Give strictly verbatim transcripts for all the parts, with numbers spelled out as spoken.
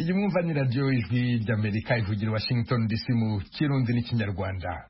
iyi mwumva ni radiyo ijwi ry'Amerika ivugira Washington D C mu kirundi n'ikinyarwanda.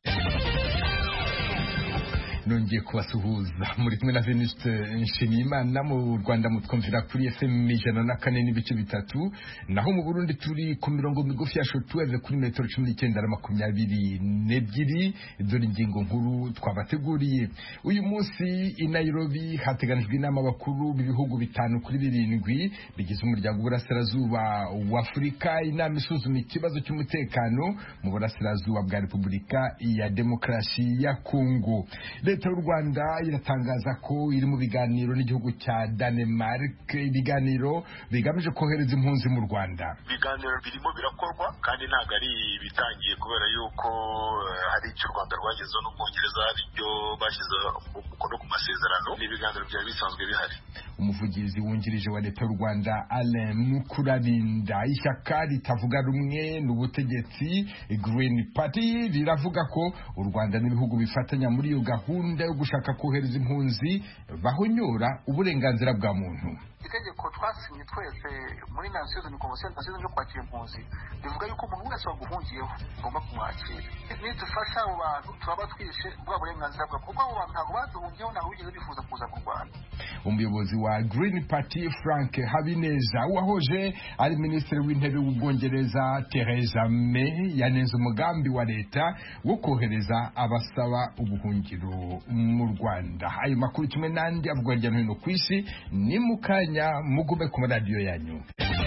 Nongeye kubasuhuza muri kumwe na Venuste Nshimiyimana. Mu Rwanda mutwumvira kuri F M ijana na kane n'ibice bitatu, naho mu Burundi turi ku mirongo migufi ya shortwave kuri metero cumi n'icyenda na makumyabiri n'ebyiri. Dore ingingo nkuru twabateguriye uyu munsi. I Nairobi hateganijwe inama bakuru b'ibihugu bitanu kuri birindwi bigize umuryango w'Uburasirazuba w'Afurika, inama isuzuma ikibazo cy'umutekano mu Burasirazuba bwa Repubulika ya Demokarasi ya Kongo. Leta y'u Rwanda iratangaza ko iri mu biganiro n'igihugu cya Denmark, ibiganiro bigamije kohereza impunzi mu Rwanda. Ibiganiro birimo birakorwa kandi ntabwo ari bitangiye, kubera yuko hari icyo u Rwanda rwagezeho n'Ubwongereza ibyo bashyize umukono ku masezerano. Ni ibiganiro byari bisanzwe bihari. Umuvugizi wungirije wa Leta y'u Rwanda Alain Mukurarinda, ishyaka ritavuga rumwe n'ubutegetsi Green Party riravuga ko u Rwanda n'ibihugu bifatanya muri iyo gahunda yo gushaka kohereza impunzi bahonyora uburenganzira bwa muntu. Itegeko twasinye twese muri Nations Unies Convention Nations yo kwakira impunzi bivuga yuko umuntu wese waguhungiyeho ugomba kumwakira. Nidufasha abo bantu turaba twishe bwa burenganzira bwa, kuko abo bantu ntabwo baduhungiyeho, ntabwo bigeze bifuza kuza mu Rwanda. Umuyobozi wa Green Party Frank Habineza, wahoje ari minisitiri w'intebe w'Ubwongereza Theresa May, yanenze umugambi wa leta wo kohereza abasaba ubuhungiro mu Rwanda. Ayo makuru kimwe n'andi avugwa hirya no hino ku isi ni mu kanya, mugume ku maradiyo yanyu.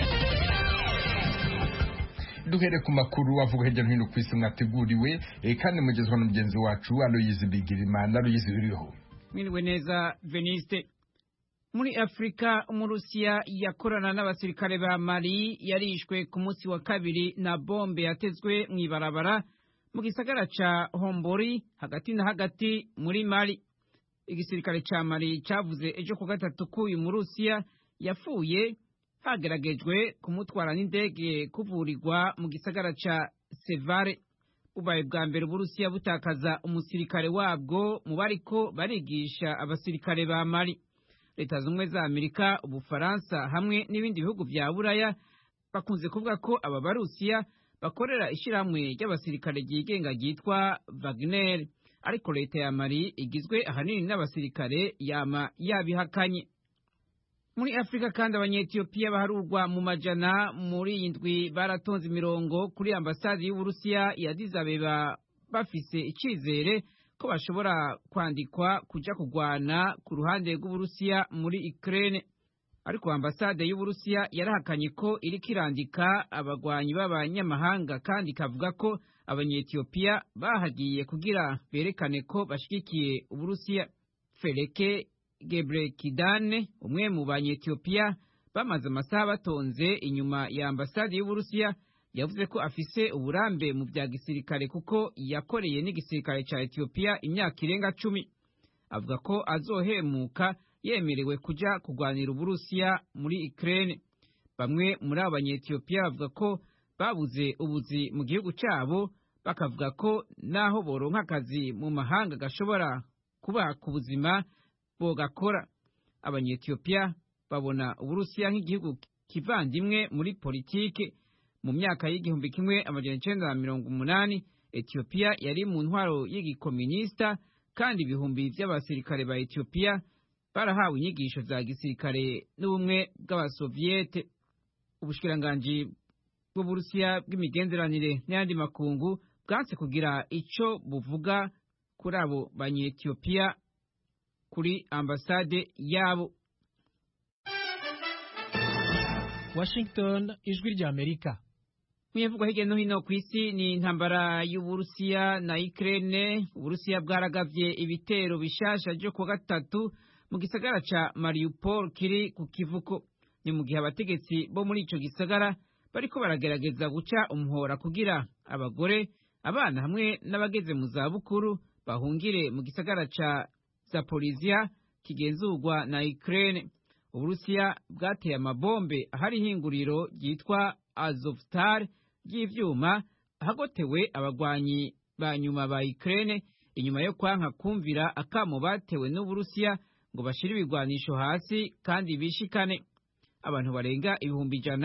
Duhere ku makuru avuga hirya no hino ku isi mwateguriwe kandi mugezwa na mugenzi wacu Aloyizi Bigirimana. Aloyizi, uriho? Mwiriwe neza Veniste. Muri Afrika, Umurusiya yakorana n'abasirikare ba Mali yarishwe ku munsi wa kabiri na bombe yatezwe mu ibarabara mu gisagara ca Hombori hagati na hagati muri Mali. Igisirikare ca Mali cavuze ejo ku gatatu ko uyu Murusiya yapfuye hageragejwe kumutwara n'indege kuvurirwa mu gisagara ca Sevare. Ubaye bwa mbere Uburusiya butakaza umusirikare wabwo mu bariko barigisha abasirikare ba Mali. Leta z'Ubumwe za Amerika, Ubufaransa hamwe n'ibindi bihugu vya Buraya bakunze kuvuga ko aba Barusiya bakorera ishirahamwe ry'abasirikare ryigenga ryitwa Wagner, ariko leta ya Mali igizwe ahanini n'abasirikare yama yabihakanye. Muri Afrika kandi, Abanyetiyopiya baharurwa mu majana muri indwi baratonze imirongo kuri ambasade y'Uburusiya ya Addis Abeba bafise icizere ko bashobora kwandikwa kuja kugwana ku ruhande rw'Uburusiya muri Ukraine. Ariko ambasade y'Uburusiya yarahakanye ko iriko irandika abagwanyi b'abanyamahanga kandi ikavuga ko Abanyetiyopiya bahagiye kugira berekane ko bashigikiye Uburusiya. Feleke Gebrekidane, umwe mu Banyetiyopiya bamaze amasaha batonze inyuma ya ambasade y'Uburusiya, yavuze ko afise uburambe mu bya gisirikare kuko yakoreye n'igisirikare ca Ethiopia imyaka irenga cumi. Avuga ko azohemuka yemerewe kuja kugwanira Uburusiya muri Ukraine. Bamwe muri Abanyetiyopiya bavuga ko babuze ubuzi mu gihugu cabo, bakavuga ko naho boronka akazi mu mahanga gashobora kuba ku buzima bogakora. Abanyetiyopiya babona Uburusiya nk'igihugu kivandimwe muri politike. Mu myaka y'igihumbi kimwe amajana icenda na mirongo umunani, Ethiopia yari mu ntwaro y'igikomunista kandi ibihumbi vy'abasirikare ba Ethiopia barahawe inyigisho za gisirikare n'ubumwe bw'Abasoviete. Ubushikiranganji bw'Uburusiya bw'imigenderanire n'ayandi makungu bwanse kugira ico buvuga kuri abo Banyetiyopiya kuri ambasade yabo. Washington, Ijwi ry'Amerika. Mwivugwa hirya no hino ku isi ni intambara y'Uburusiya na Ukraine. Uburusiya bwaragavye ibitero bishasha byo ku gatatu mu gisagara ca Mariupol kiri ku kivuko. Ni mu gihe abategetsi bo muri ico gisagara bariko baragerageza guca umuhora kugira abagore, abana hamwe n'abageze mu zabukuru bahungire mu gisagara ca Zaporizhia kigenzurwa na Ukraine. Uburusiya bwateye amabombe ahari ihinguriro ryitwa Azovstal ry'ivyuma hagotewe abagwanyi ba nyuma ba Ukraine inyuma yo kwanka kumvira akamo batewe n'Uburusiya ngo bashire ibigwanisho hasi kandi bishikane. Abantu barenga ibihumbi ijana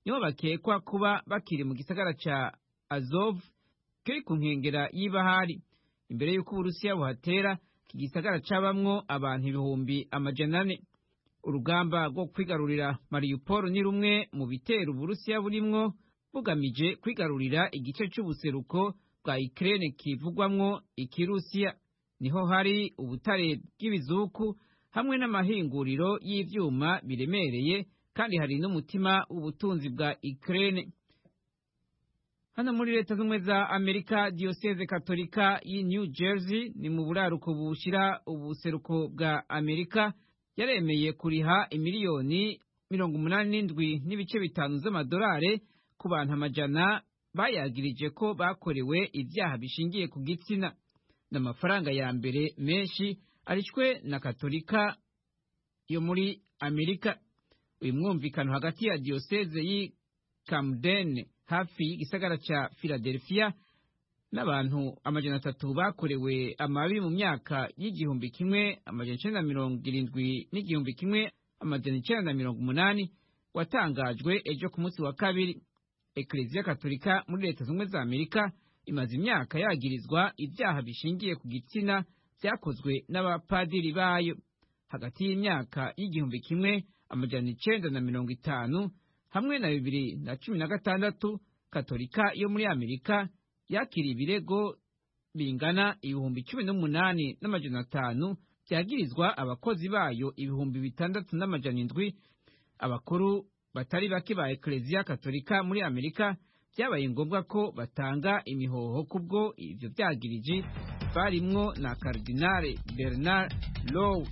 nibo bakekwa kuba bakiri mu gisagara ca Azov kiri ku nkengera y'ibahari. Imbere y'uko Uburusiya buhatera, iki gisagara cabamwo abantu ibihumbi amajana ane. Urugamba rwo kwigarurira Mariupol ni rumwe mu bitero Uburusiya burimwo bugamije kwigarurira igice c'ubuseruko bwa Ukraine kivugwamwo Ikirusiya. Niho hari ubutare bw'ibizuku hamwe n'amahinguriro y'ivyuma biremereye, kandi hari n'umutima w'ubutunzi bwa Ukraine. Hano muri Leta Zunze za Amerika, Diocese Katolika y'i New Jersey ni mu buraruko bushira ubuseruko bwa Amerika yaremeye kuriha imiliyoni mirongo umunani n'indwi n'ibice bitanu z'amadolari ku bantu amajana bayagirije ko bakorewe ibyaha bishingiye ku gitsina. N'amafaranga ya mbere menshi arishwe na Katolika yo muri Amerika. Uyu mwumvikano hagati ya Diocese y'i Camden hafi y'igisagara ca Philadelphia n'abantu amajana atatu bakorewe amabi mu myaka y'igihumbi kimwe amajana icenda na mirongo irindwi n'igihumbi kimwe amajana icenda na mirongo umunani watangajwe ejo ku munsi wa kabiri. Ekleziya Katolika muri Leta Zunze za Amerika imaze imyaka yagirizwa ibyaha bishingiye ku gitsina byakozwe n'abapadiri bayo. Hagati y'imyaka y'igihumbi kimwe amajana icenda na mirongo itanu hamwe na bibiri na cumi na gatandatu, Katolika yo muri Amerika yakiriye ibirego bingana ibihumbi cumi n'umunani n'amajana atanu byagirizwa abakozi bayo ibihumbi bitandatu n'amajana indwi. Abakuru batari bake ba Ekleziya Katolika muri Amerika byabaye ngombwa ko batanga imihoho kubwo ivyo byagirije, barimwo na Kardinale Bernard Lowe.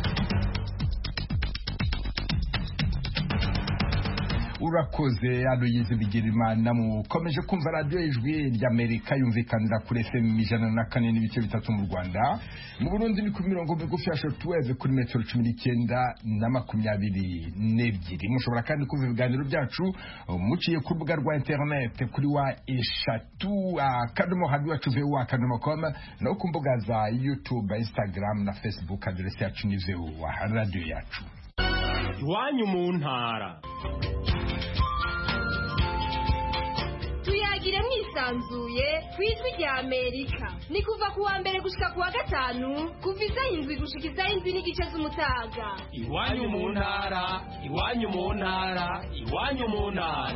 Urakoze Aloyize Bigirimana. Mukomeje kumva radio Ijwi ry'Amerika yumvikanira kuri F M ijana na kane n'ibice bitatu mu Rwanda. Mu Burundi ni ku mirongo migufi ya shortwave kuri metero cumi n'icyenda na makumyabiri n'ebyiri. Mushobora kandi kumva ibiganiro byacu muciye ku rubuga rwa internet kuri wa eshatu akadomo radio yacu voa akadomo com no ku mbuga za YouTube, Instagram na Facebook. Adresse yacu ni voa radio yacu. Iwanyu mu ntara. Tuyagire mwisanzuye kw'Ijwi rya Amerika. Ni kuva ku wa mbere gushika ku wa gatanu kuva isaha indwi gushika isaha indwi n'igice z'umutaga. Iwanyu mu ntara, iwanyu mu ntara, iwanyu mu ntara.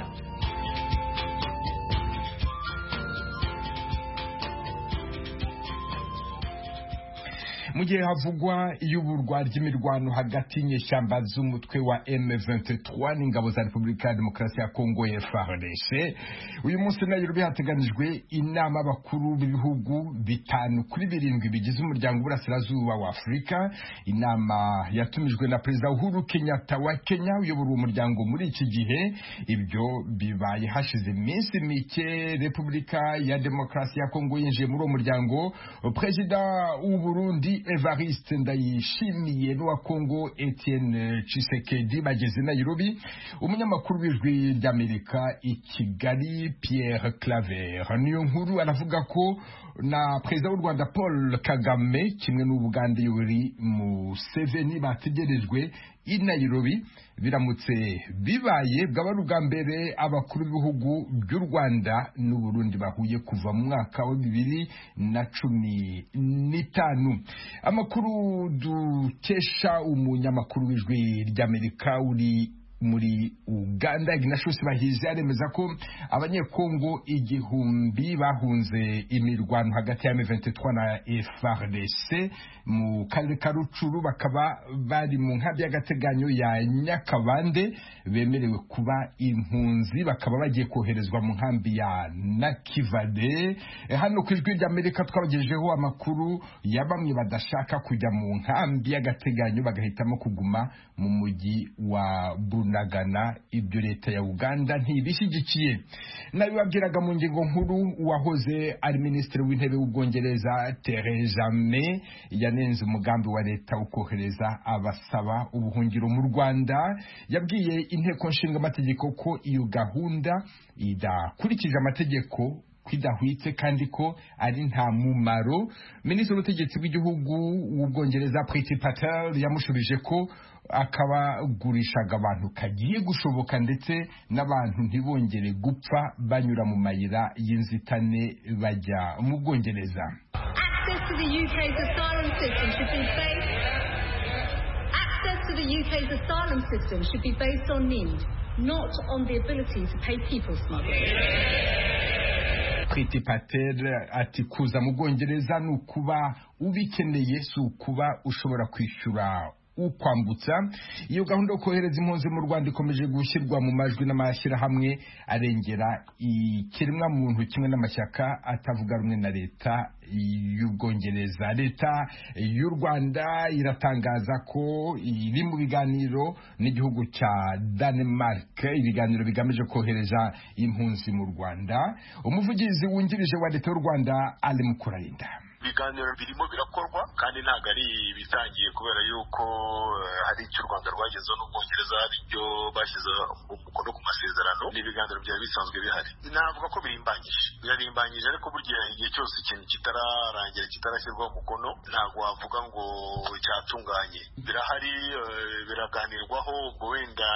Mu gihe havugwa iyuburwa ry'imirwano hagati y'inyeshyamba z'umutwe wa M vingt-trois n'ingabo za Repubulika ya Demokarasi ya Kongo F A R D C, uyu munsi Nairobi hateganijwe inama abakuru b'ibihugu bitanu kuri birindwi bigize umuryango w'Uburasirazuba wa Afurika. Inama yatumijwe na Perezida Uhuru Kenyatta wa Kenya uyobora uwo muryango muri iki gihe. Ibyo bibaye hashize iminsi mike Repubulika ya Demokarasi ya Kongo yinjiye muri uwo muryango. Perezida w'u Burundi Evariste Ndayishimiye n'uwa Kongo Etienne Tshisekedi bageze Nairobi. Umunyamakuru w'Ijwi ry'Amerika i Kigali Pierre Claver niyo nkuru aravuga ko na Perezida w'u Rwanda Paul Kagame kimwe n'Ubugande Yoweri Museveni bategerejwe i Nairobi. Biramutse bibaye bwaba ari ubwa mbere abakuru b'ibihugu by'u Rwanda n'u Burundi bahuye kuva mu mwaka wa bibiri na cumi n'itanu. Amakuru dukesha umunyamakuru w'Ijwi ry'Amerika uri muri Uganda Ignatius Bahizi aremeza ko abanyekongo igihumbi bahunze imirwano hagati ya M vingt-trois na F A R D C mu karere ka Rucuru, bakaba bari mu nkambi y'agateganyo ya Nyakabande bemerewe kuba impunzi, bakaba bagiye koherezwa mu nkambi ya Nakivale. Hano ku Ijwi ry'Amerika twabagejejeho amakuru ya bamwe badashaka kujya mu nkambi y'agateganyo bagahitamo kuguma mu mujyi wa Bunagana. Ibyo leta ya Uganda ntibishyigikiye. Nabibabwiraga mu ngingo nkuru uwahoze ari minisitiri w'intebe w'Ubwongereza Theresa May yanenze umugambi wa leta ukohereza abasaba ubuhungiro mu Rwanda. Yabwiye inteko nshinga amategeko ko iyo gahunda idakurikije amategeko kwidahwitse kandi ko ari nta mumaro. Minisitiri w'ubutegetsi bw'igihugu w'Ubwongereza Priti Patel yamushubije ko akabagurishaga abantu kagiye gushoboka ndetse n'abantu ntibongere gupfa banyura mu mayira y'inzitane bajya mu Bwongereza. Access to the U K's asylum system should be based Access to the U K's asylum system should be based on need, not on the ability to pay people smugglers. Priti Patel ati kuza mu Bwongereza ni ukuba ubikeneye, si ukuba ushobora kwishyura ukwambutsa. Iyo gahunda yo kohereza impunzi mu Rwanda ikomeje gushyirwa mu majwi n'amashyirahamwe arengera ikiremwa muntu kimwe n'amashyaka atavuga rumwe na leta y'Ubwongereza. Leta y'u Rwanda iratangaza ko iri mu biganiro n'igihugu cya Denmark, ibiganiro bigamije kohereza impunzi mu Rwanda. Umuvugizi wungirije wa leta y'u Rwanda Ali Mukurarinda: ibiganiro birimo birakorwa kandi ntabwo ari bitangiye kubera yuko hari icyo u Rwanda rwagezeho n'Ubwongereza hari ibyo bashyize umukono ku masezerano. Ni ibiganiro byari bisanzwe bihari. Navuga ko birimbanyije birarimbanyije, ariko burya igihe cyose ikintu kitararangira kitarashyirwaho umukono ntabwo wavuga ngo cyatunganye. Birahari, biraganirwaho. Ubwo wenda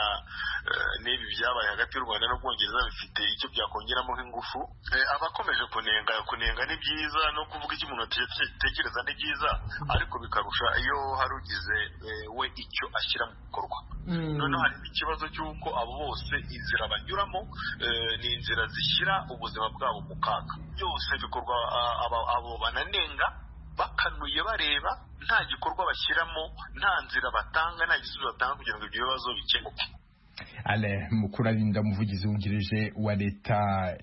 n'ibi byabaye hagati y'u Rwanda n'Ubwongereza bifite icyo byakongeramo nk'ingufu. Abakomeje kunenga kunenga ni byiza, no kuvuga icyo umuntu tekereza ni byiza, ariko bikarusha iyo hari ugize we icyo ashyira mu bikorwa. Noneho hari ikibazo cy'uko abo bose inzira banyuramo ni inzira zishyira ubuzima bwabo mu kaga. Byose bikorwa abo bananenga bakanuye bareba, nta gikorwa bashyiramo, nta nzira batanga, nta gisubizo batanga kugira ngo ibyo bibazo bikemuke. Ale Mukurarinda, umuvugizi wungirije wa leta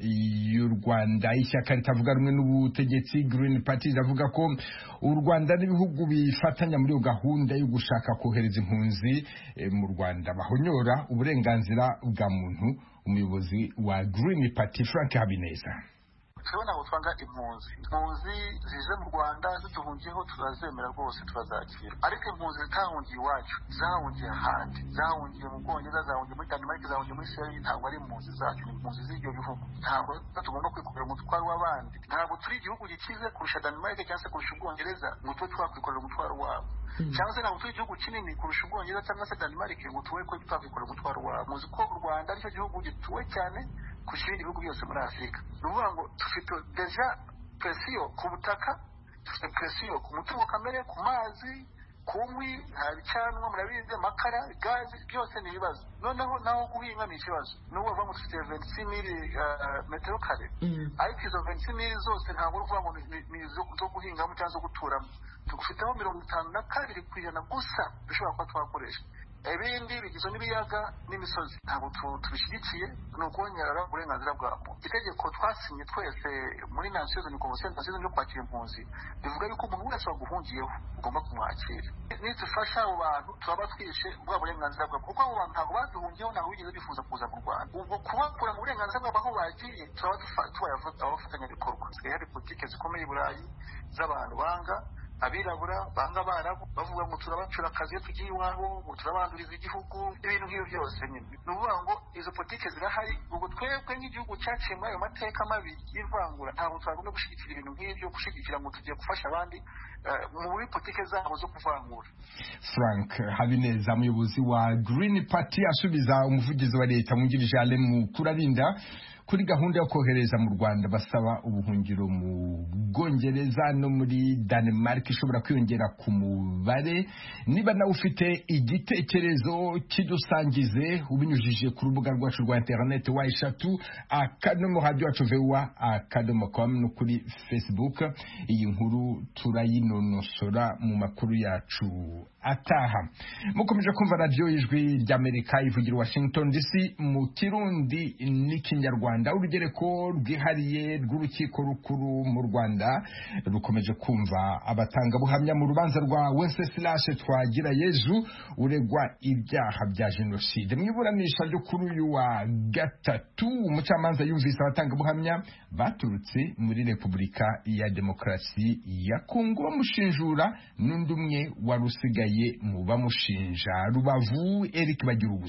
y'u Rwanda. Ishyaka ritavuga rumwe n'ubutegetsi Green Party avuga ko u Rwanda n'ibihugu bifatanya muri iyo gahunda yo gushaka kohereza impunzi e, mu Rwanda bahonyora uburenganzira bwa muntu. Umuyobozi wa Green Party Frank Habineza: tubona ngo twanga impunzi impunzi zije mu Rwanda zituhungiyeho turazemera rwose, turazakira. Ariko impunzi zitahungiye iwacu, zahungiye ahandi, zahungiye mu Bwongereza, zahungiye muri Denmark, zahungiye muri Syria, ntabwo ari impunzi zacu, ni impunzi z'ibyo bihugu. Ntabwo tugomba kwikorera umutwaro w'abandi. Ntabwo turi igihugu gikize kurusha Denmark cyangwa se kurusha Ubwongereza ngo tube twakwikorera umutwaro wabo, cyangwa se ntabwo turi igihugu kinini kurusha Ubwongereza cyangwa se Denmark ngo tube twakwikorera umutwaro wabo. Muzi ko u Rwanda aricyo gihugu gituwe cyane kurusha ibindi bihugu byose muri Afurika. Ni ukuvuga ngo dufite deja presiyo ku butaka, dufite presiyo ku mutungo kamere, ku mazi, ku nkwi, nta bicanwa, murabizi, amakara, gazi, byose ni ibibazo. Noneho naho guhinga ni ikibazo. N'ubu bavuga ngo dufite vingt-six mille metero kare, ariko izo vingt-six mille zose ntabwo uvuga ngo ni izo guhingamo cyangwa zo guturamo. Tugufiteho mirongo itanu na kabiri ku ijana gusa dushobora kuba twakoresha. Ibindi bigizwe n'ibiyaga n'imisozi. Ntabwo tubishyigikiye, ni ukongera uburenganzira bwa muntu. Itegeko twasinye twese muri Nations Unies Convention yo kwakira impunzi bivuga yuko umuntu wese waguhungiyeho ugomba kumwakira. Nidufasha abo bantu turaba twishe bwa burenganzira bwabo, kuko abo bantu ntabwo baduhungiyeho, ntabwo bigeze bifuza kuza mu Rwanda. Ubwo kubakura mu burenganzira bwabo aho bagiye turaba tubaye abafatanyabikorwa. Hasigaye hari politike zikomeye i Burayi z'abantu banga abirabura, banga abarabu, bavuga ngo turabacura akazi iyo tugiye iwabo, ngo turabanduriza igihugu, ibintu nk'ibyo byose nyine. Ni ukuvuga ngo izo politike zirahari. Ubwo twebwe nk'igihugu cyaciye muri ayo mateka mabi y'ivangura, ntabwo twagomba gushyigikira ibintu nk'ibyo, gushyigikira ngo tugiye gufasha abandi muri politike zabo zo kuvangura. Frank Habineza, umuyobozi wa Green Party, asubiza umuvugizi wa leta wungirije Ale Mukurarinda kuri gahunda yo kohereza mu Rwanda basaba ubuhungiro mu Bwongereza no muri Denmark ishobora kwiyongera ku mubare. Niba nawe ufite igitekerezo kidusangize ubinyujije ku rubuga rwacu rwa internet wa eshatu akadomo radio wacu vewa akadomo com no kuri Facebook. Iyi nkuru turayinonosora mu makuru yacu ataha. Mukomeje kumva radio y'ijwi ry'Amerika ivugira Washington D C mu Kirundi n'ikinyarwanda. Urugereko rwihariye rw'urukiko rukuru mu Rwanda rukomeje kumva abatanga buhamya mu rubanza rwa Wenceslas Twagirayezu uregwa ibyaha bya jenoside. Mu iburanisha ryo kuri uyu wa gatatu, umucamanza yumvise abatanga buhamya baturutse muri Repubulika ya Demokarasi ya Kongo bamushinjura n'undi umwe wari usigaye mu bamushinja. Rubavu, Eric Bagirubusa.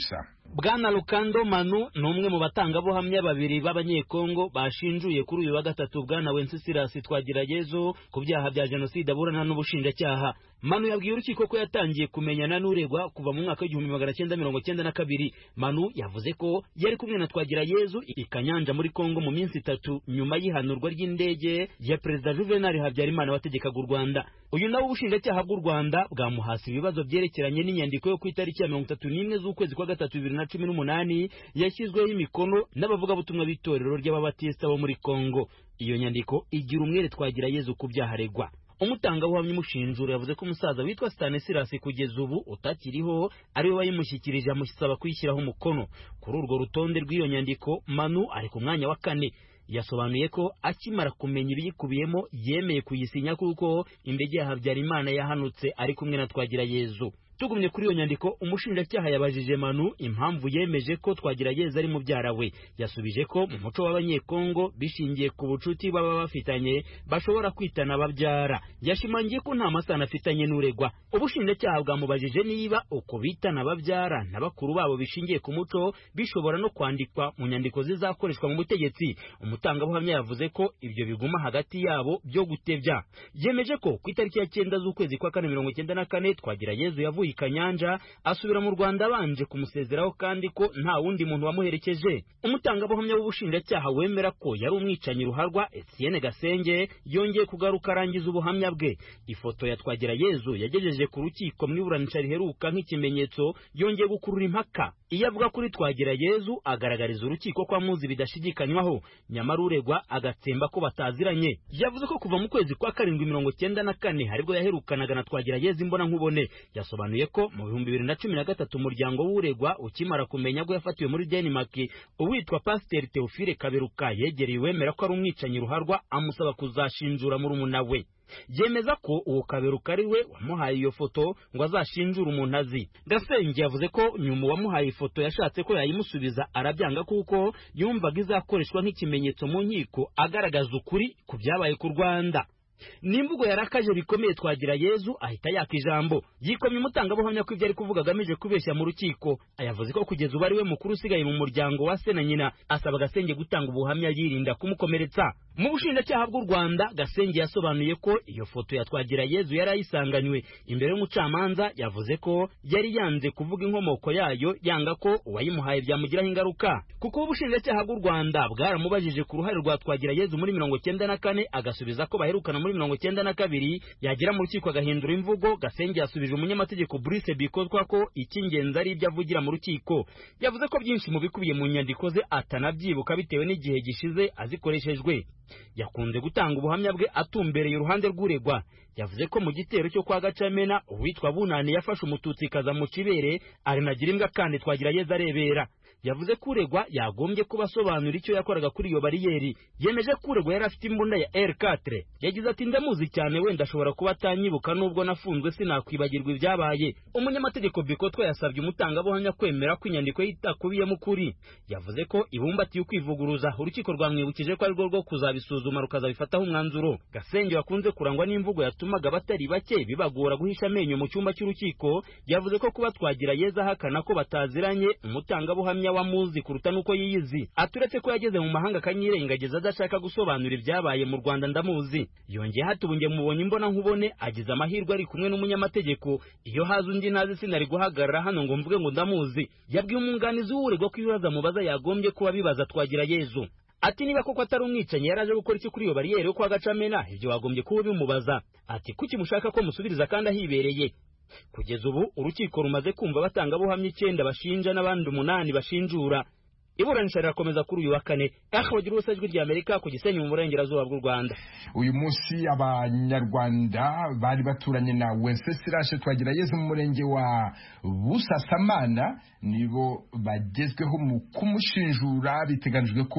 Bwana Lukando Manu numwe mu batangabuhamya babiri b'abanyekongo bashinjuye kuri uyu wa gatatu Bwana Wenceslas Twagirayezu ku byaha bya jenoside aburana n'ubushinjacyaha. Manu yabwiye urukiko ko yatangiye kumenyana n'uregwa kuva mu mwaka w'igihumbi magana cyenda mirongo cyenda na kabiri. Manu yavuze ko yari kumwe na Twagirayezu i Kanyanja muri Kongo mu minsi itatu nyuma y'ihanurwa ry'indege ya Perezida Juvenal Habyarimana wategekaga u Rwanda. Uyu nawe ubushinjacyaha bw'u Rwanda bwamuhasi ibibazo byerekeranye n'inyandiko yo ku itariki ya mirongo itatu n'imwe z'ukwezi kwa gatatu bibiri na cumi n'umunani yashyizweho imikono n'abavugabutumwa b'itorero ry'ababatista bo muri Kongo. Iyo nyandiko igira umwere Twagirayezu ku byaha aregwa. Umutangabuhamya umushinjura yavuze ko umusaza witwa Stanislas kugeza ubu utakiriho ariwe wayimushyikirije amusaba kuyishyiraho umukono. Kuri urwo rutonde rw'iyo nyandiko Manu ari ku mwanya wa kane. Yasobanuye ko akimara kumenya ibiyikubiyemo yemeye kuyisinya kuko indege ya Habyarimana yahanutse ari kumwe na Twagirayezu. Tugumye kuri iyo nyandiko umushinjacyaha yabajije Manu impamvu yemeje ko Twagirayezu ari mubyara we. Yasubije ko mu muco w'abanyekongo bishingiye ku bucuti baba bafitanye bashobora kwitana babyara. Yashimangiye ko nta masano afitanye n'uregwa. Ubushinjacyaha bwamubajije niba uko bitana babyara na bakuru babo bishingiye ku muco bishobora no kwandikwa mu nyandiko zizakoreshwa mu butegetsi. Umutangabuhamya yavuze ko ibyo biguma hagati yabo byo gutebya. Yemeje ko ku itariki ya cyenda z'ukwezi kwa kane mirongo cyenda na kane Twagirayezu yavuye Kanyanja asubira mu Rwanda abanje kumusezeraho kandi ko nta wundi muntu wamuherekeje. Umutangabuhamya w'ubushinjacyaha wemera ko yari umwicanyi ruharwa Etienne Gasenge yongeye kugaruka arangiza ubuhamya bwe. Ifoto ya Twagirayezu yagejeje ku rukiko mu iburanisha riheruka nk'ikimenyetso yongeye gukurura impaka. Iyo avuga kuri Twagirayezu agaragariza urukiko ko amuzi bidashidikanywaho, nyamara uregwa agatsemba ko bataziranye. Yavuze ko kuva mu kwezi kwa karindwi mirongo cyenda na kane haribwo yaherukanaga na Twagirayezu imbona nkubone. Yasobanuye ko mu bihumbi bibiri na cumi na gatatu umuryango w'uregwa ukimara kumenya ko yafatiwe muri Denmark, uwitwa Pasiteri Theophile Kaberuka yegereye wemera ko ari umwicanyi ruharwa amusaba kuzashinjura murumuna we. Yemeza ko uwo Kaberuka ari we wamuhaye iyo foto ngo azashinjure umuntu azi. Gasenge yavuze ko nyuma wamuhaye ifoto yashatse ko yayimusubiza arabyanga kuko yumvaga izakoreshwa nk'ikimenyetso mu nkiko agaragaza ukuri ku byabaye ku Rwanda. Nimvugo yarakaje bikomeye Twagirayezu ahita yaka ijambo. Yikomye umutangabuhamya ko ibyo ari kuvuga agamije kubeshya mu rukiko. Ayavuze ko kugeza ubu ari we mukuru usigaye mu muryango wa se na nyina, asaba Gasenge gutanga ubuhamya yirinda kumukomeretsa. Mu bushinjacyaha bw'u Rwanda Gasenge yasobanuye ko iyo foto ya Twagirayezu yari ayisanganywe imbere y'umucamanza. Yavuze ko yari yanze kuvuga inkomoko yayo, yanga ko uwayimuhaye byamugiraho ingaruka. Kuko ubushinjacyaha bw'u Rwanda bwaramubajije ku ruhare rwa Twagirayezu muri mirongo cyenda na kane agasubiza ko baherukana muri mirongo cyenda na kabiri, yagera mu rukiko agahindura imvugo. Gasenge yasubije umunyamategeko Brice Bikozwa ko icy'ingenzi ari ibyo avugira mu rukiko. Yavuze ko byinshi mu bikubiye mu nyandiko ze atanabyibuka bitewe n'igihe gishize azikoreshejwe. Yakunze gutanga ubuhamya bwe atumbereye uruhande rw'uregwa. Yavuze ko mu gitero cyo kwa Gacamena uwitwa Bunani yafashe umututsi kaza mu kibere arinagira imbwa kandi Twagirayezu arebera. Yavuze ko uregwa yagombye kubasobanura icyo yakoraga kuri iyo bariyeri. Yemeje ko uregwa yari afite imbunda ya R quatre. Yagize ati ndamuzi cyane, wenda ashobora kuba atanyibuka nubwo nafunzwe sinakwibagirwa ibyabaye. Umunyamategeko Bikotwa yasabye umutangabuhamya kwemera ko inyandiko yitakubiyemo ukuri. Yavuze ko ibumbatiye ukwivuguruza. Urukiko rwamwibukije ko ari rwo rwo kuzabisuzuma rukazabifataho umwanzuro. Gasenge wakunze kurangwa n'imvugo yatumaga batari bake bibagora guhisha amenyo mu cyumba cy'urukiko. Yavuze ko kuba Twagirayezu ahakana ko bataziranye umutangabuhamya wamuzi kuruta nuko yiyizi. Aturetse ko yageze mu mahanga kanyirengagiza adashaka gusobanura ibyabaye mu Rwanda ndamuzi. Yongeye hatubunge mubonye imbona nkubone agize amahirwe ari kumwe n'umunyamategeko. Iyo haza undi nazi sinari guhagarara hano ngo mvuge ngo ndamuzi. Yabwiye umwunganizi w'uregwa ko ibibazo mubaza yagombye kuba bibaza Twagirayezu. Ati niba koko atari umwicanyi yaraje gukora iki kuri iyo bariyeri yo kwa Gacamena, ibyo wagombye kuba bimubaza. Ati kuki mushaka ko musubiriza kandi ahibereye? Kugeza ubu urukiko rumaze kumva batangabuhamya icyenda bashinja n'abandi umunani bashinjura. Iburanisha rirakomeza kuri uyu wa kane. Ahabagira ubusajwi rya Amerika ku Gisenyi mu burengerazuba bw'u Rwanda. Uyu munsi abanyarwanda bari baturanye na Wenceslas Twagirayezu mu murenge wa Busasamana nibo bagezweho mu kumushinjura. Biteganijwe ko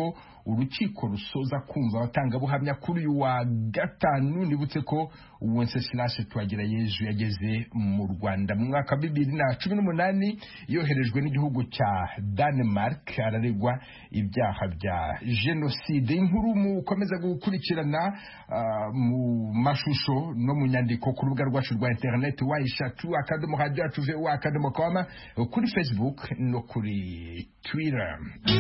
urukiko rusoza kumva abatangabuhamya kuri uyu wa gatanu. Nibutse ko Wenceslas Twagirayezu yageze mu Rwanda mu mwaka wa bibiri na cumi n'umunani yoherejwe n'igihugu cya Denmark, araregwa ibyaha bya jenoside. Inkuru mukomeza gukurikirana uh, mu mashusho no mu nyandiko ku rubuga rwacu rwa internet wa ishatu akadomo radio yacu wa akadomo com, kuri Facebook no kuri Twitter.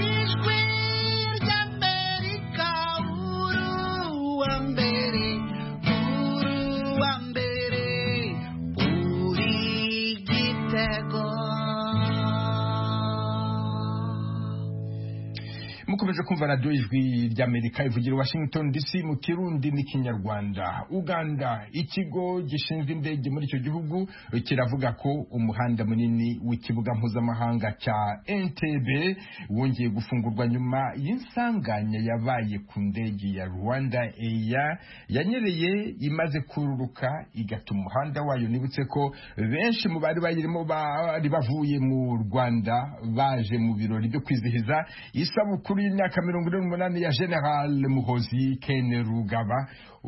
Mukomeje kumva radio Ijwi ry'Amerika ivugira Washington D C mu Kirundi n'Ikinyarwanda. Uganda, ikigo gishinzwe indege muri icyo gihugu kiravuga ko umuhanda munini w'ikibuga mpuzamahanga cya Entebbe wongeye gufungurwa nyuma y'insanganya yabaye ku ndege ya Rwanda Air yanyereye imaze kururuka igatuma umuhanda wayo. Nibutse ko benshi mu bari bayirimo bari bavuye mu Rwanda baje mu birori byo kwizihiza isabukuru y'imyaka mirongo ine n'umunani ya General Muhoozi Kainerugaba,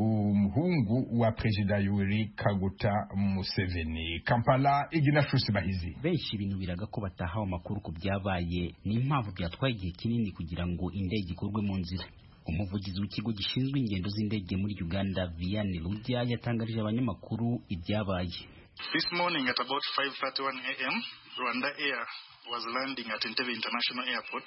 umuhungu wa Perezida Yoweri Kaguta Museveni. Kampala, Ignatius Bahizi. Benshi binubiraga ko batahawe amakuru ku byabaye n'impamvu byatwaye igihe kinini kugira ngo indege ikorwe mu nzira. Umuvugizi w'ikigo gishinzwe ingendo z'indege muri Uganda, Vianney Rujya, yatangarije abanyamakuru ibyabaye. This morning at about five thirty-one a m Rwanda Air was landing at Entebbe International Airport.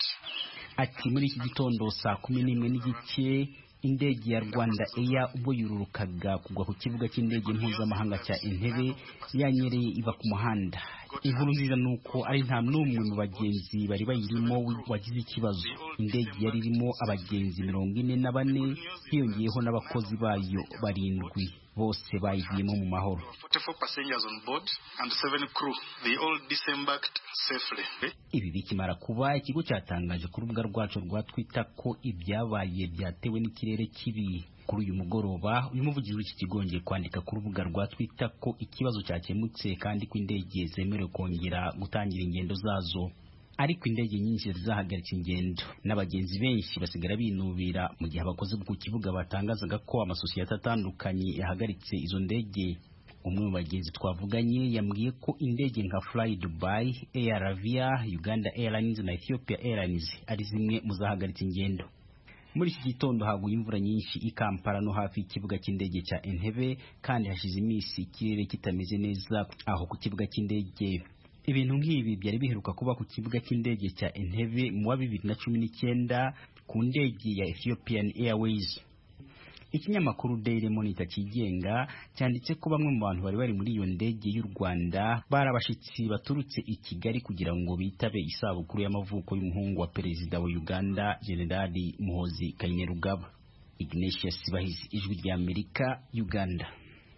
Ati muri iki gitondo saa kumi n'imwe n'igice indege ya Rwanda Air ubwo yururukaga kugwa ku kibuga cy'indege mpuzamahanga cya Entebbe yanyereye iva ku muhanda. Inkuru nziza nuko ari nta n'umwe mu bagenzi bari bayirimo wagize ikibazo. Indege yari irimo abagenzi mirongo ine na bane hiyongeyeho n'abakozi bayo barindwi, bose bayigiyemo mu mahoro. forty-four passengers on board and seven crew. They all disembarked safely. Ibi bikimara kuba, ikigo cyatangaje ku rubuga rwacu rwa Twitter ko ibyabaye byatewe n'ikirere kibi. Kuri uyu mugoroba uyu muvugizi w'iki kigo ngiye kwandika ku rubuga rwa Twitter ko ikibazo cyakemutse kandi ko indege zemerewe kongera gutangira ingendo zazo. Ariko indege nyinshi zahagaritse ingendo n'abagenzi benshi basigara binubira mu gihe abakozi ku kibuga batangazaga ko amasosiyete atandukanye yahagaritse izo ndege. Umwe mu bagenzi twavuganye yambwiye ko indege nka Fly Dubai, Air Arabia, Uganda Airlines na Ethiopia Airlines ari zimwe mu zahagaritse ingendo. Muri iki gitondo haguye imvura nyinshi i Kampala no hafi y'ikibuga cy'indege cya Entebbe, kandi hashize iminsi ikirere kitameze neza aho ku kibuga cy'indege. Ibintu nk'ibi byari biheruka kuba ku kibuga cy'indege cya Entebbe mu wa bibiri na cumi n'icyenda ku ndege ya Ethiopian Airways. Ikinyamakuru Daily Monitor kigenga cyanditse ko bamwe mu bantu bari bari muri iyo ndege y'u Rwanda barabashitsi baturutse i Kigali kugira ngo bitabe isabukuru y'amavuko y'umuhungu wa Perezida wa Uganda General Muhoozi Kainerugaba. Ignatius Bahizi, Ijwi ry'Amerika, Uganda.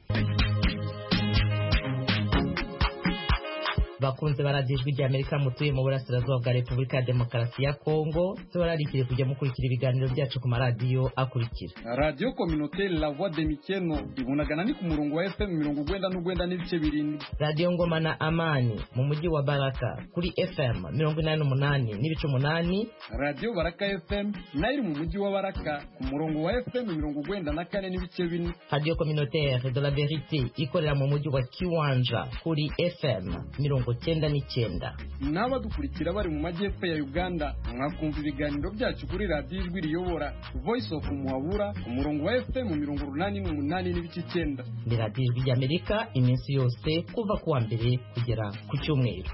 Bakunze baradiyo Ijwi ry'Amerika mutuye mu burasirazuba bwa Repubulika ya Demokarasi ya Kongo, tubararikire kujya mukurikira ibiganiro byacu ku maradiyo akurikira: Radio Communautaire La Voix de Mikeno ibunagana ni ku murongo wa F M mirongo ugwenda n'ugwenda n'ibice birindwi. Radio Ngoma na Amani mu mujyi wa Baraka kuri F M mirongo inani n'umunani n'ibice umunani. Radio Baraka F M nayo mu mujyi wa Baraka ku murongo wa F M mirongo ugwenda na kane n'ibice bine. Radio Communautaire de la Vérité ikorera mu mujyi wa Kiwanja kuri F M mirongo cyenda n'icyenda. N'abadukurikira bari mu majyepfo ya Uganda mwakumva ibiganiro byacu kuri Radio Ijwi riyobora Voice of Muhabura ku murongo wa F M mirongo urunani n'umunani n'ibice icyenda. Ni Radio Ijwi ry'Amerika iminsi yose kuva ku wa mbere kugera ku cyumweru.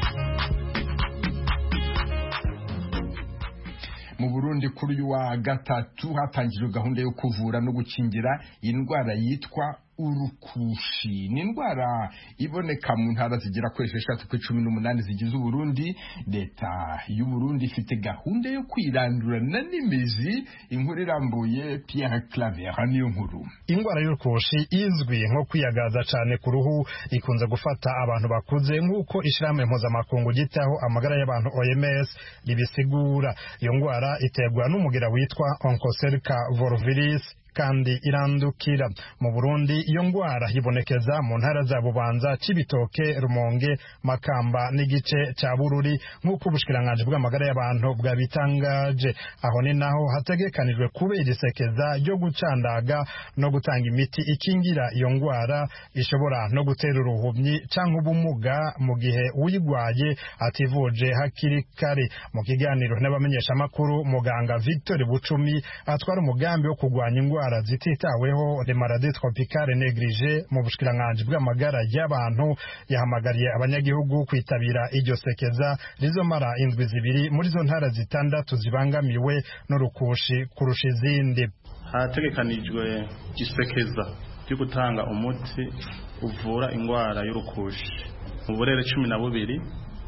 Mu Burundi kuri uyu wa gatatu hatangijwe gahunda yo kuvura no gukingira indwara yitwa urukushi. Ni indwara iboneka mu ntara zigera kuri esheshatu ku cumi n'umunani zigize Uburundi. Leta y'u Burundi ifite gahunda yo kwirandurana n'imizi. Inkuru irambuye Pierre Claver niyo nkuru. Indwara y'urukushi izwi nko kwiyagaza cyane ku ruhu ikunze gufata abantu bakuze nk'uko ishirahamwe mpuzamakungu gitaho amagara y'abantu O M S ribisigura. Iyo ndwara iterwa n'umugira witwa Onchocerca volviris kandi irandukira. Mu Burundi iyo ngwara ibonekeza mu ntara za Bubanza, Cibitoke, Rumonge, Makamba n'igice ca Bururi nk'uko ubushikiranganje bw'amagara y'abantu bwabitangaje. Aho ni naho hategekanijwe kubera isekeza ryo gucandaga no gutanga imiti ikingira iyo ngwara ishobora no gutera uruhumyi canke ubumuga mu gihe uyigwaye ativuje hakiri kare. Mu kiganiro n'abamenyesha makuru, muganga Victor Bucumi atwara umugambi wo kugwanya ingwara zititaweho les maladies tropicales négligées mu bushikiranganje bw'amagara y'abantu yahamagariye abanyagihugu kwitabira iryo sekeza rizomara indwi zibiri muri zo ntara zitandatu zibangamiwe n'urukushi kurusha izindi. Hategekanijwe isekeza ryo gutanga umuti uvura ingwara y'urukushi mu burere cumi na bubiri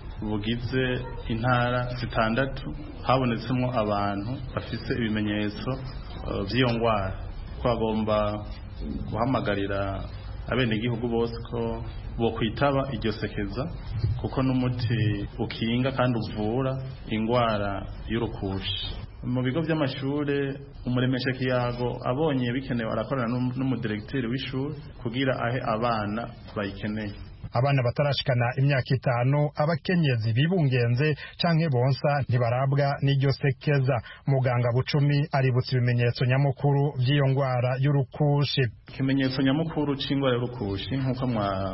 bugize intara zitandatu habonetsemo abantu bafite ibimenyetso by'iyo ngwara. Twagomba guhamagarira abenegihugu bose ko bo kwitaba iryo sekeza kuko n'umuti ukinga kandi uvura ingwara y'urukushi. Mu bigo by'amashure umuremesha kiyago abonye bikenewe arakorana n'umudirekiteri w'ishuri kugira ahe abana bayikeneye. Abana batarashikana imyaka itanu, abakenyezi bibungenze canke bonsa ntibarabwa n'iryo sekeza. Muganga Bucumi aributsa ibimenyetso nyamukuru by'iyo ngwara y'urukushi. Ikimenyetso nyamukuru c'ingwara y'urukushi nk'uko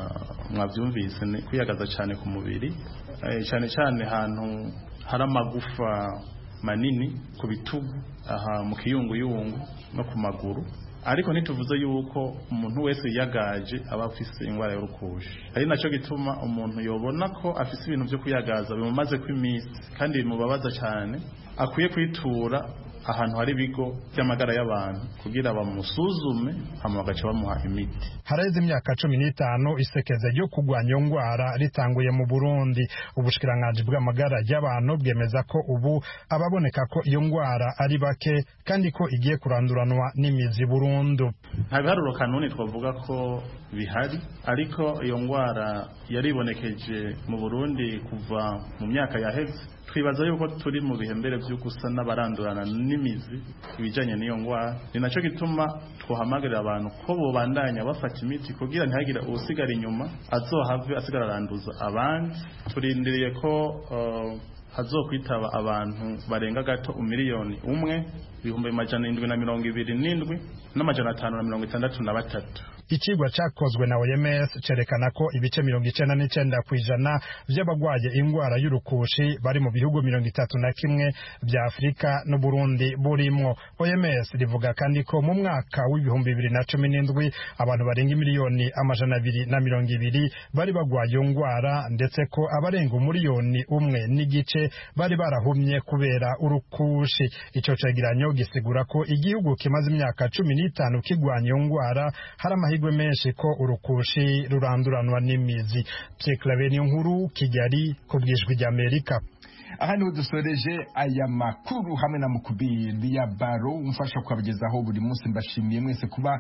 mwavyumvise ni kwiyagaza cyane ku mubiri, cyane cyane ahantu hari amagufa manini ku bitugu, aha mu kiyunguyungu no ku maguru. Ariko ntituvuze yuko umuntu wese yagaje aba afise ingwara y'urukushi. Ari naco gituma umuntu yobona ko afise ibintu byo kuyagaza bimumaze kw'imisi kandi bimubabaza cyane, akwiye kwitura ahantu hari ibigo by'amagara y'abantu kugira bamusuzume hama bagaca bamuha imiti. Hareze imyaka cumi n'itanu isekeze ryo kugwanya iyo ngwara ritanguye mu Burundi. Ubushikiranganje bw'amagara y'abantu bwemeza ko ubu ababoneka ko iyo ngwara ari bake kandi ko igiye kuranduranwa n'imizi burundu. Nta biharuro kanuni twavuga ko bihari, ariko iyo ngwara yaribonekeje mu Burundi kuva mu myaka yaheze. Twibaza yuko turi mu bihembere byo gusa n'abarandurana n'imizi ibijanye n'iyo ngwara. Ni naco gituma twahamagarira abantu ko bobandanya bafata imiti kugira ntihagire usigara inyuma azohave asigara aranduza abandi. Turindiriye ko uh, hazokwitaba abantu barenga gato umiliyoni umwe ibihumbi majana indwi na mirongo ibiri n'indwi n'amajana atanu na mirongo itandatu na batatu. Ikigwa cyakozwe na O M S cerekana ko ibice mirongo icenda n'icenda kw'ijana by'abagwaye ingwara y'urukushi bari mu bihugu mirongo itatu na kimwe bya Afrika no Burundi burimwo. O M S rivuga kandi ko mu mwaka w'ibihumbi bibiri na cumi n'indwi abantu barenga miliyoni amajana abiri na mirongo ibiri bari bagwaye ingwara, ndetse ko abarenga umuriyoni umwe n'igice bari barahumye kubera urukushi. Ico cegeranyo gisigura ko igihugu kimaze imyaka cumi n'itanu kigwanya iyo ngwara hari amahirwe menshi ko urukushi ruranduranwa n'imizi. Pierre Claver Nkuru, Kigali, ku bw'ijwi ry'Amerika. Aha niho dusoreje aya makuru hamwe na Mukubiri ya Baro umfasha kubagezaho buri munsi. Mbashimiye mwese kuba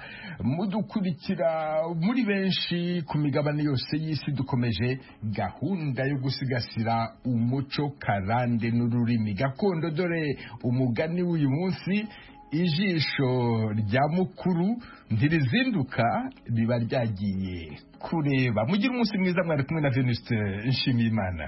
mudukurikira muri benshi ku migabane yose y'isi. Dukomeje gahunda yo gusigasira umuco karande n'ururimi gakondo. Dore umugani w'uyu munsi: ijisho rya mukuru ntirizinduka riba ryagiye kureba. Mugire umunsi mwiza. Mwari kumwe na Venuste Nshimiyimana.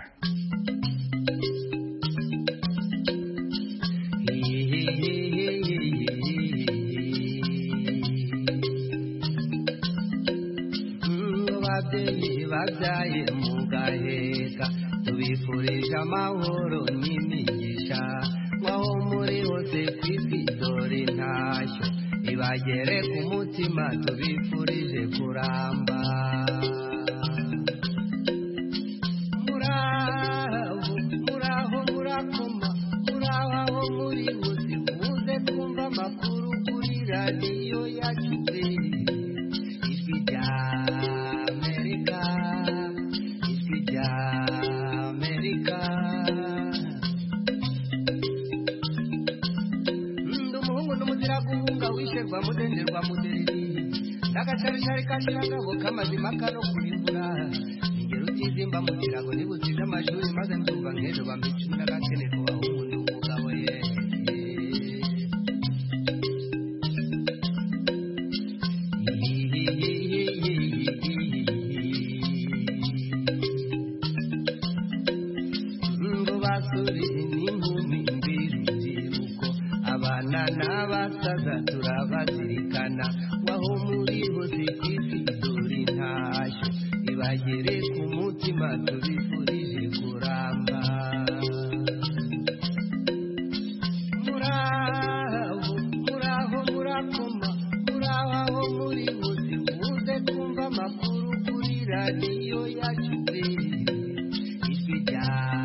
Babyaye mugaheka tubifurije amahoro n'imigisha, mwaho muri hose kw'isi dore ntashyo ibagere ku mutima, tubifurije kuramba. Muraho muraho murakoma, muraho aho muri hose muze twumva amakuru kuri radiyo yacu ijwi rya wa mudenderwa mudereri ndagacarishari kashirangabo kamazima kano kurimbura ingero utizimba mu kirago nibutije amashuri maze ndumva nk'ejo bambica ndagakene kuba umuntu w'umugabo ye. mu mutima tubifurije kuramba. Muraho muraho murakoma muraho aho muri bose muze kumva amakuru kuri radiyo yacu ijwi rya